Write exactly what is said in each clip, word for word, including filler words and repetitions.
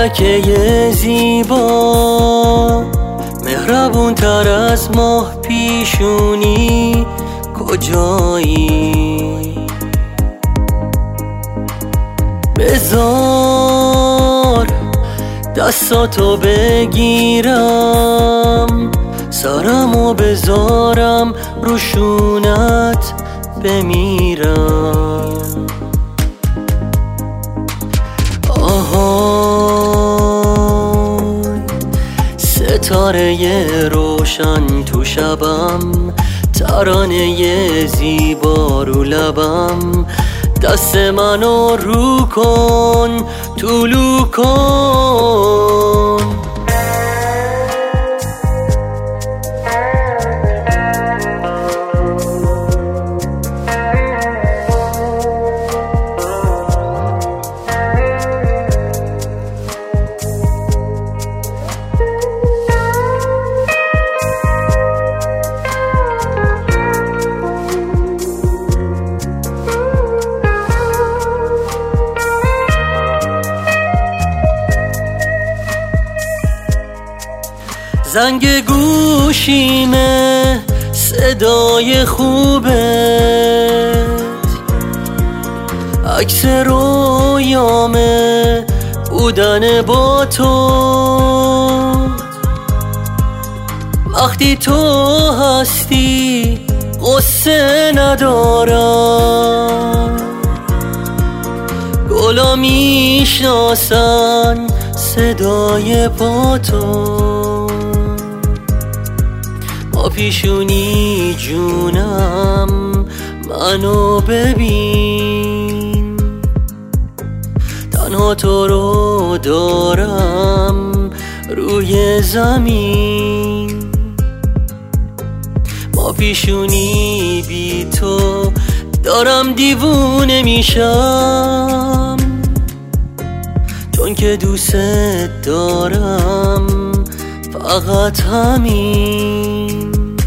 ملکه زیبا، مهربون تر از ماه پیشونی کجایی؟ بذار دستاتو بگیرم، سرمو بذارم روشونت بمیرم. آهای ستاره روشن تو شبم، ترانه زیبا رو لبم، دست منو رو کن طلو کن. زنگ گوشیمه صدای خوبت، عکس رویامه بودن با تو. وقتی تو هستی غصه ندارم، گلا میشناسن صدای پا تو. پیشونی جونم منو ببین، تنها تو رو دارم روی زمین. با پیشونی بی تو دارم دیوونه میشم، چون که دوست دارم فقط همین.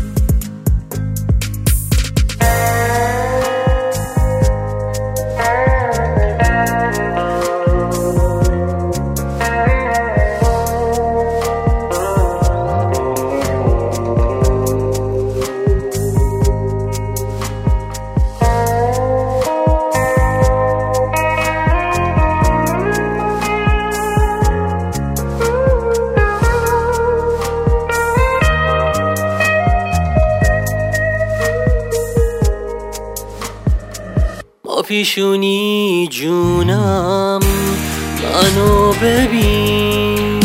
پیشونی جونم منو ببین،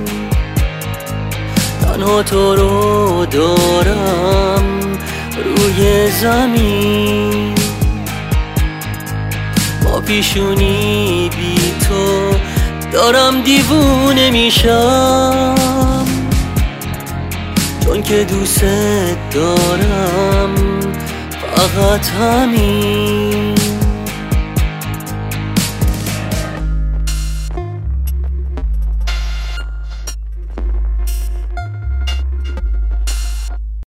تنها تو رو دارم روی زمین. با پیشونی بی تو دارم دیوونه میشم، چون که دوست دارم فقط همین.